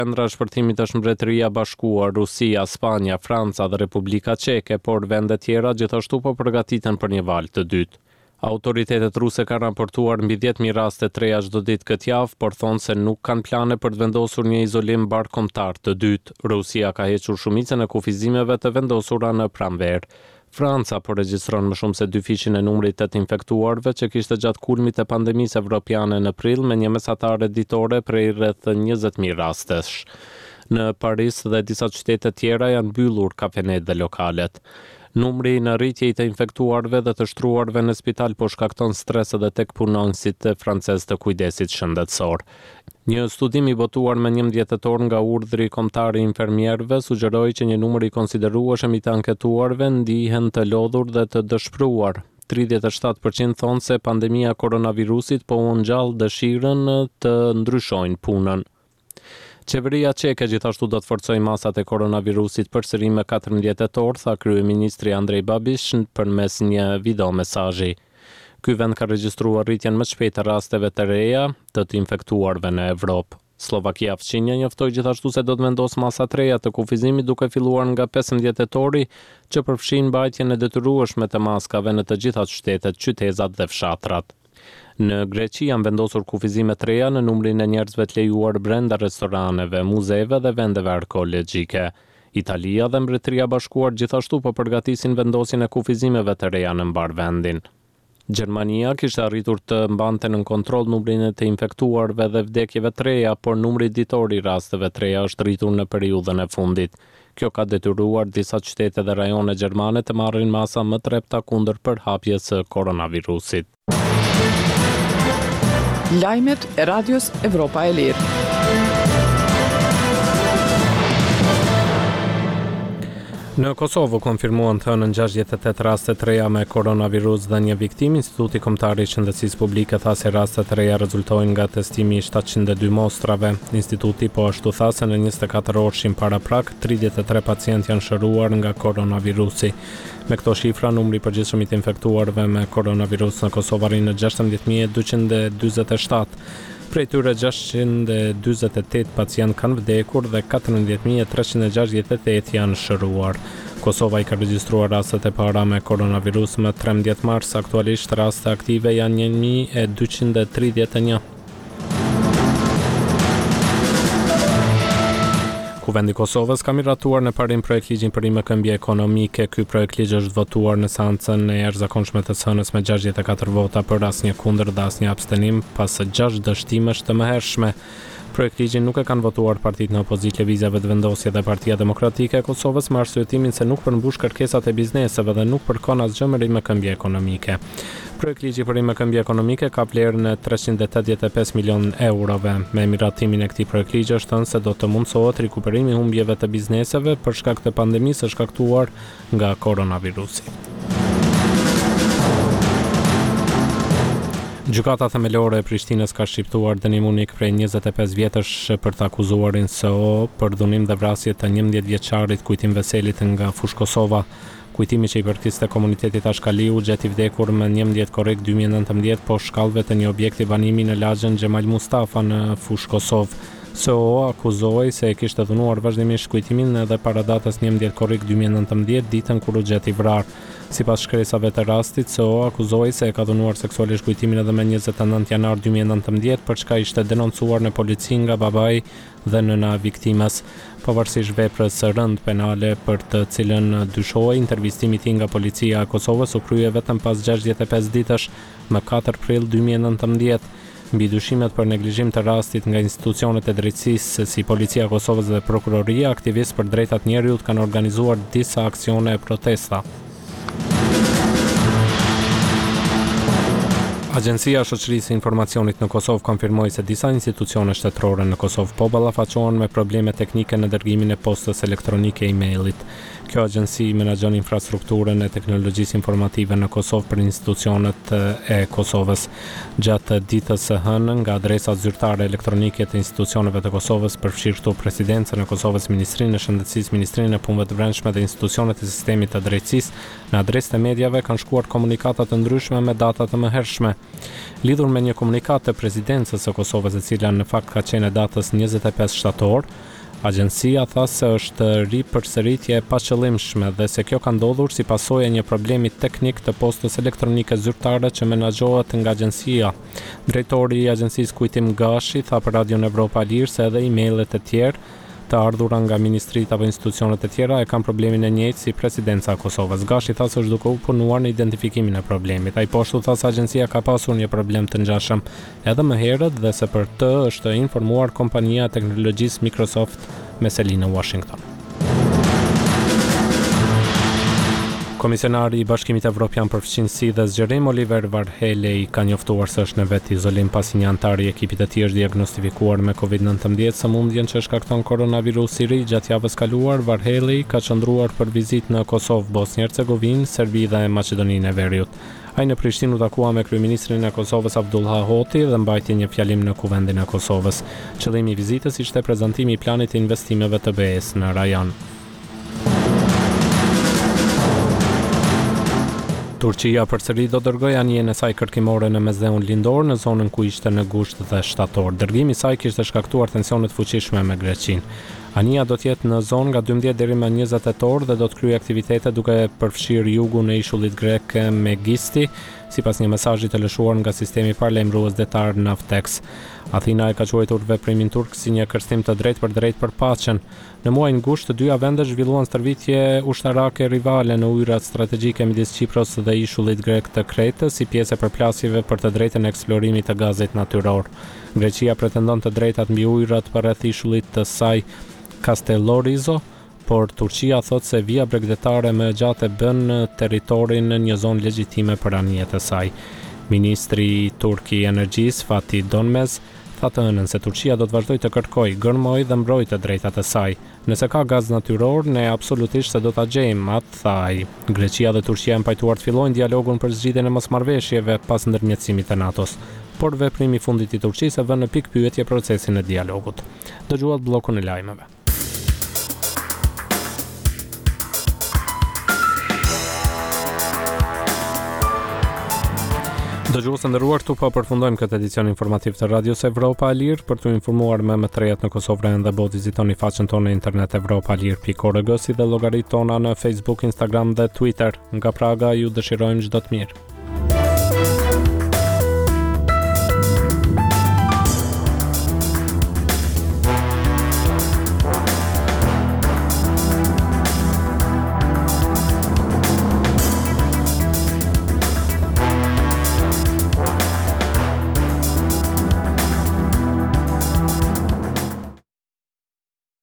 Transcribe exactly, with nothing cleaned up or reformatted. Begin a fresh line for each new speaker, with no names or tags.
Qendra e shpërthimit është Mbretëria e Bashkuar, Rusia, Spanja, Franca dhe Republika Çeke, por vende tjera gjithashtu po përgatiten për një valë të dytë. Autoritetet ruse kanë raportuar mbi dhjetë mijë raste të reja çdo ditë këtë javë, por thonë se nuk kanë plane për të vendosur një izolim barakombëtar të dytë. Rusia ka hequr shumicën e kufizimeve të vendosura në pranverë. Franca po regjistron më shumë se dyfishin e numrit të të infektuarve që kishte gjatë kulmit të pandemisë evropiane në prill me një mesatare ditore prej rreth njëzet mijë rastesh. Në Paris dhe disa qytete tjera janë mbyllur kafenet dhe lokalet. Numri në rritje i të infektuarve dhe të shtruarve në spital po shkakton stres edhe tek punonësit francez të kujdesit shëndetësor. Një studim i botuar me njëmbëdhjetë tetor nga urdhri kombëtar i infermierëve sugjeroi që një numër i konsiderueshëm i të anketuarve ndihen të lodhur dhe të dëshpëruar. tridhjetë e shtatë përqind thonë se pandemia koronavirusit po u ngjall dëshirën të ndryshojnë punën. Qeveria çeke gjithashtu do të forcojë masat e koronavirusit përsëri me katërmbëdhjetë tetor, tha kryeministri Andrej Babiš përmes një video mesazhi. Ky vend ka regjistruar rritjen më të shpejtë të rasteve të reja të të infektuarve në Evropë. Slovakia Fqinja njoftoi gjithashtu se do të vendos masa të reja të kufizimit duke filluar nga pesëmbëdhjetë tetori, që përfshin mbajtjen e detyrueshme të maskave në të gjitha qytetet, qytetat dhe fshatrat. Në Greqi janë vendosur kufizime të reja në numrin e njerëzve të lejuar brenda restoraneve, muzeve dhe vendeve arkeologjike. Italia dhe Mbretëria e Bashkuar gjithashtu po përgatisin vendosjen e kufizimeve të reja në mbar vendin. Gjermania kishte arritur të mbante në kontroll numrin e të infektuarve dhe vdekjeve të reja, por numri ditor i rasteve të reja është rritur në periudhën e fundit. Kjo ka detyruar disa qytete dhe rajone gjermane të marrin masa më të repta kundër përhapjes së koronavirusit.
Lajmet e Radios Evropa e Lirë.
Në Kosovë konfirmuan të hënën gjashtëdhjetë e tetë raste të reja me koronavirus dhe një viktim. Instituti Kombëtar i Shëndetësisë Publike tha se rastet të reja rezultojnë nga testimi i shtatëqind e dy mostrave. Instituti po ashtu tha se në njëzet e katër orëshin para prak, tridhjetë e tre pacientë janë shëruar nga koronavirusi. Me këto shifra, numri i përgjithshëm i të infektuarve me koronavirus në Kosovë arrin në gjashtëmbëdhjetë mijë e dueqindë e dyzet e shtatë. Prej tyre gjashtëqind e dyzet e tetë pacient kanë vdekur dhe katërmbëdhjetë mijë e treqind e gjashtëdhjetë e tetë janë shëruar. Kosova i ka regjistruar rastet e para me koronavirus më trembëdhjetë mars, aktualisht raste aktive janë një mijë e dyqind e tridhjetë e një. Kuvendi i Kosovës ka miratuar në parim projekt ligjin për rimëkëmbje ekonomike. Ky projekt ligj është votuar në seancën e jashtëzakonshme të hënës me gjashtëdhjetë e katër vota për, asnjë kundër dhe asnjë abstenim, pas gjashtë dështimesh të mëhershme. Projekt ligjin nuk e kanë votuar partitë në opozitë, Lëvizjave të Vendosje dhe Partia Demokratike e Kosovës me arsyetimin se nuk përmbush kërkesat e bizneseve dhe nuk përkon asgjë me rimëkëmbje ekonomike. Projekt ligji për rimëkëmbje ekonomike ka vlerën e treqind e tetëdhjetë e pesë milion eurove. Me miratimin e këtij projekt ligji është thënë se do të mundsohet rikuperimi i humbjeve të bizneseve për shkak të pandemisë së shkaktuar nga koronavirusi. Gjykata themelore e Prishtinës ka shqiptuar dënim unik prej njëzet e pesë vjetësh për të akuzuarin S O për dhunim dhe vrasje të njëmbëdhjetë vjeçarit Kujtim Veselit nga Fush Kosova. Kujtimi që i përkiste komunitetit Ashkaliu gjeti vdekur me njëmbëdhjetë korrik dy mijë e nëntëmbëdhjetë po shkallëve të një objekti banimi në lagjën Xhemal Mustafa në Fush Kosovë. S O akuzoi se e kishte dhunuar vazhdimisht Kujtimin edhe para datës njëmbëdhjetë korrik dy mijë e nëntëmbëdhjetë, ditën kur u gjeti vrarë. Sipas shkresave të rastit, S O akuzoi se e ka dhunuar seksualisht Kujtimin edhe me njëzet e nëntë janar dy mijë e nëntëmbëdhjetë, për çka ishte denoncuar në polici nga babai dhe nëna viktimës. Pavarësisht veprës së rëndë penale për të cilën dyshohej, intervistimi i tij nga policia e Kosovës u krye vetëm pas gjashtëdhjetë e pesë ditësh, më katër prill dy mijë e nëntëmbëdhjetë. Mbi dyshimet për neglizhim të rastit nga institucionet e drejtësisë si Policia e Kosovës dhe Prokuroria, aktivistë për drejtat njerëzit kanë organizuar disa aksione e protesta. Agjencia e Shoqërisë së Informacionit në Kosovë konfirmoi se disa institucione shtetërore në Kosovë po ballafaqohen me probleme teknike në dërgimin e postës elektronike e-mailit. Kjo agjenci menaxhon infrastrukturën e teknologjisë informative në Kosovë për institucionet e Kosovës. Gjatë ditës së hënë, nga adresa zyrtare elektronike të institucioneve të Kosovës, përfshirë këtu Presidencën e Kosovës, Ministrinë e Shëndetësisë, Ministrinë e Punëve të Brendshme dhe institucionet e sistemit të drejtësisë, në adresë të medjave kanë shkuar komunikata të ndryshme me data të mëhershme. Lidhur me një komunikat të Presidencës së Kosovës, e cila në fakt ka qenë datës njëzet e pesë shtator, Agjencia tha se është ripërsëritje e paqëllimshme dhe se kjo ka ndodhur si pasojë e një problemi teknik të postës elektronike zyrtare që menaxhohet nga agjencia. Drejtori i agjencisë Kujtim Gashi tha për Radion Evropa Lirë se edhe emailët e tjerë të ardhura nga ministritë apo institucionet e tjera e kanë problemin e njëjtë si presidenca e Kosovës. Gashi tha se është duke u punuar në identifikimin e problemit. Ai po ashtu tha se agjencia ka pasur një problem të ngjashëm edhe më herët dhe se për të është informuar kompania e teknologjisë Microsoft me selinë në Washington. Komisionari i Bashkimit Evropian për Fqinjsi dhe Zgjerim Oliver Varhelyi ka njoftuar se është në vet izolim pasi një antar i ekipit të tij është diagnostifikuar me covid nëntëmbëdhjetë, sëmundjen që shkakton koronavirusi i ri. Gjatë javës kaluar, Varhelyi ka qëndruar për vizitë në Kosovë, Bosnjë Hercegovinë, Serbi dhe Maqedoninë e Veriut. Ai në Prishtinë u takua me kryeministrin e Kosovës Abdullah Hoti dhe mbajti një fjalim në Kuvendin e Kosovës. Qëllimi i vizitës ishte prezantimi i planit të investimeve të be e-s në rajon. Turqia përsëri do dërgojë anijen e saj kërkimore në mesdheun lindor në zonën ku ishte në gusht dhe shtator. Dërgimi i saj kishte shkaktuar tensione të fuqishme me Greqinë. Anija do të jetë në zonë nga dymbëdhjetë deri më njëzet tetor dhe do të kryejë aktivitete duke përfshirë jugun e ishullit grek Megisti, sipas një mesazhi të lëshuar nga sistemi paralajmërues detar Navtex. Athina e ka quajtur veprimin turk si një kërcënim të drejtë për drejtë për paqen. Në muajin gusht, të dyja vendet zhvilluan stërvitje ushtarake rivale në ujërat strategjike midis Çipros dhe ishullit grek të Kretës, si pjesë e përplasjeve për të drejtën e eksplorimit të gazit natyror. Greqia pretendon të drejtat mbi ujërat përreth ishullit të saj Castellorizo, por Turqia thot se vija bregdetare më e gjatë e bën territorin në një zonë legjitime për anijet e saj. Ministri i Turk i Energjisë Fatih Donmez tha të hënën se Turqia do të vazhdojë të kërkojë, gërmojë dhe mbrojë të drejtat e saj. Nëse ka gaz natyror, ne absolutisht se do ta gjejmë, atë tha ai. Greqia dhe Turqia janë pajtuar të fillojnë dialogun për zgjidhjen e mosmarrëveshjeve pas ndërmjetësimit të NATO-s, por veprimi i fundit i Turqisë e vën në pikë pyetje procesin e dialogut. Dëgjuat bllokun e lajmeve. Dëgjues të nderuar, këtu po përfundojmë këtë edicion informativ të Radios Evropa e Lirë. Për të informuar me më të rejat në Kosovë dhe botë, vizitoni faqen tonë në internet evropalir pikë org si dhe llogaritë tona në Facebook, Instagram dhe Twitter. Nga Praga ju dëshirojmë çdo të mirë.